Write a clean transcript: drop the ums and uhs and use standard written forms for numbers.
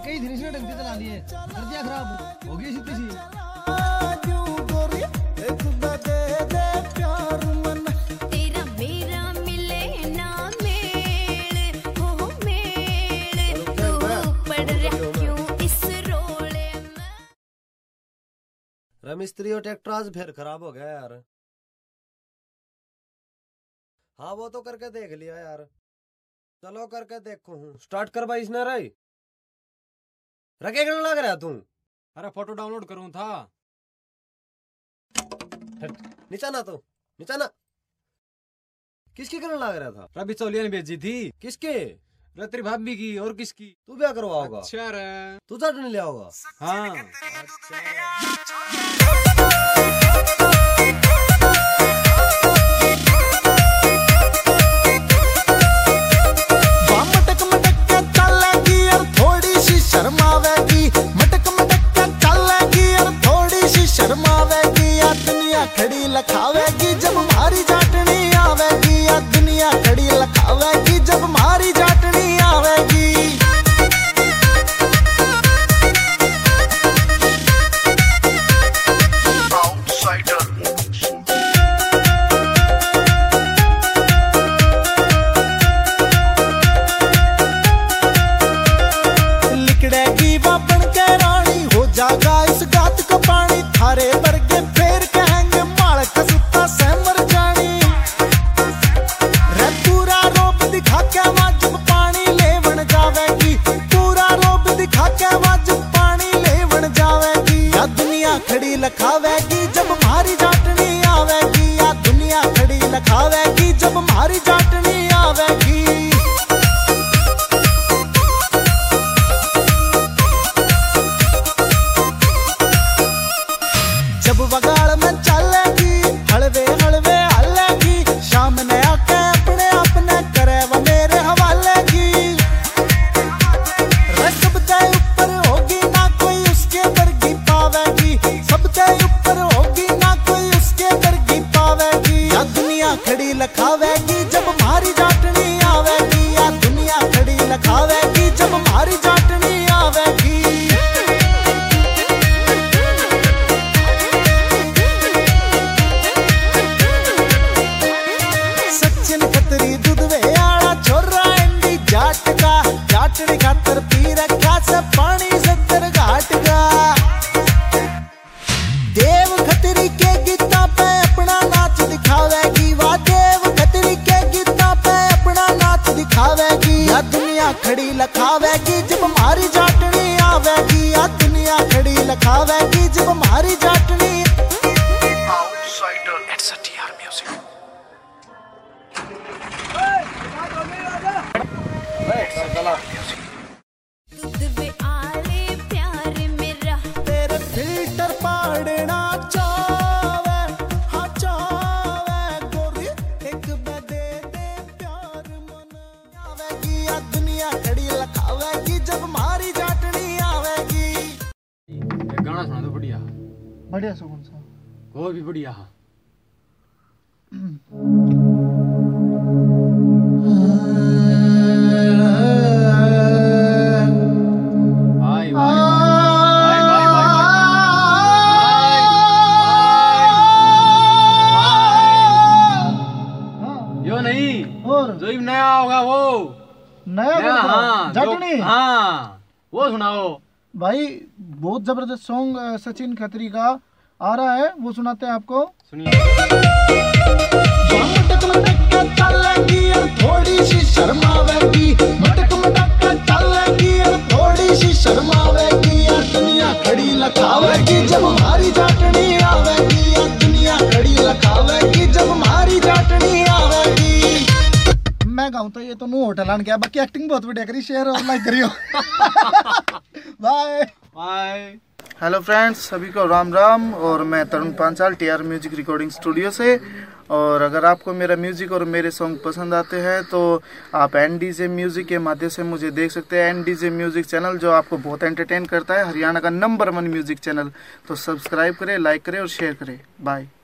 कई दिन इसने टंकी चला लिए, कर दिया खराब, हो गई सीधी सी। तेरा मेरा मिले ना मेल, हो मेल, तू पड़ रहा क्यों इस रोले में। मिस्त्री और ट्रैक्टर आज फिर खराब हो गया यार। हाँ वो तो करके देख लिया यार, चलो करके देखो हूँ। स्टार्ट कर भाई इसने रही रखे करने लग रहा तू। अरे फोटो डाउनलोड करूँ था। नीचा ना तो नीचा ना। किसकी करने लग रहा था? रवि चौलिया ने भेजी थी। किसके? तेरी भाभी की। और किसकी? तू क्या करवा होगा? अच्छा रे, तू चटनी लिया होगा। हाँ मटक मटक के चलेगी और थोड़ी सी शर्मावेगी, मटक मटक के चलेगी और थोड़ी सी शर्मावेगी। या दुनिया खड़ी लखावेगी जब मारी जाटनी आवेगी, या दुनिया खड़ी लखावेगी जब मारी जाटनी आवेगी। लिकड़ेगी बापन के रानी, हो जागा इस गात को पानी। थारे वर्गे फेर कहेंगे मालक सुता से मर जानी। रे पूरा रूप दिखा के वाजब पानी लेवन जावेगी, पूरा रूप दिखा के वाजब पानी लेवन जावेगी। या दुनिया खड़ी लखावेगी जब मारी जाटनी आवेगी, या दुनिया खड़ी लखावेगी जब मारी जाटनी आवेगी। जब बगाड़ में चलेगी हलवे हलवे हलेगी, सामने आके अपने अपने करे वो मेरे हवाले की। सबसे ऊपर होगी ना कोई उसके वर्गी पावेगी, सबसे ऊपर होगी ना कोई उसके वर्गी पावेगी। या दुनिया खड़ी लखावेगी जब मारी जाटनी आवेगी, या दुनिया खड़ी लखावेगी जब मारी जाटनी आवेगी। सचिन खतरी दुधवे आला छोरा इंडी जाट का, जाटनी खातर पी रखा से पानी 70 घाट का। देव खतरी के गीता पे अपना नाच दिखावेगी, वाह देव खतरी के गीता पे अपना नाच दिखावेगी। या दुनिया खड़ी लखावेगी जब मारी जाटनी आवेगी, या दुनिया खड़ी लखावेगी जब मारी जाटनी। दूध में आले प्यार मेरा, तेरे फिल्टर पाड़ना चावे, हाँ चावे गोरी एक बदे दे प्यार मन आवेगी। या दुनिया खड़ी लखावेगी जब मारी जाटनी आवेगी। एक गाना सुना दो बढ़िया। बढ़िया सो कौन सा? कोई भी बढ़िया। भाई भाई भाई भाई भाई यो नहीं, और जो भी नया होगा वो नया नया। हाँ जाटनी। हाँ वो सुनाओ भाई बहुत जबरदस्त सॉन्ग सचिन खत्री का आ रहा है, वो सुनाते हैं आपको। सुनिए। मटक मटक के चलेगी और थोड़ी सी शर्मावेगी, मटक मटक के चलेगी और थोड़ी सी शर्मावेगी। या दुनिया खड़ी लखावेगी जब मारी जाटनी आवेगी, या दुनिया खड़ी लखावेगी जब मारी जाटनी आवेगी। मैं गाऊं तो ये तो नो होटल आन गया, बाकी एक्टिंग बहुत बढ़िया करी, शेयर और लाइक करियो। Bye bye. हेलो फ्रेंड्स, सभी को राम राम। और मैं Tarun Panchal TR music recording studio से। और अगर आपको मेरा म्यूजिक और मेरे सॉन्ग पसंद आते हैं तो आप NDJ म्यूजिक के माध्यम से मुझे देख सकते हैं। NDJ म्यूजिक चैनल जो आपको बहुत एंटरटेन करता है, हरियाणा का नंबर 1 म्यूजिक चैनल। तो सब्सक्राइब करें, लाइक करें और शेयर करें। बाय।